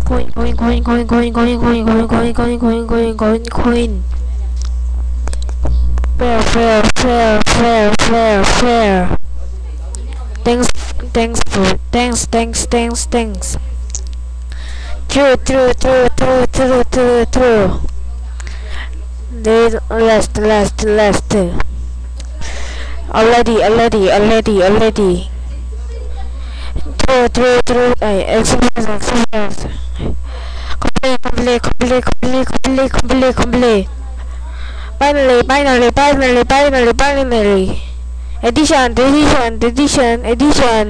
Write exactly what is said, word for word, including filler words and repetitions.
Coin, coin, coin, coin, coin, coin, coin, coin, coin, coin, coin, coin, coin, coin. Fair, fair, fair, fair, fair, fair. Thanks, thanks for, thanks, thanks, thanks, thanks. True, true, true, true, true, true, true. The last, last, last. Already, already, already, already. True, true, true. Ay, experience, experience. Complete, complete, complete, complete, complete, complete, complete. Finally, finally, finally, finally, finally. Edition, edition, edition, edition.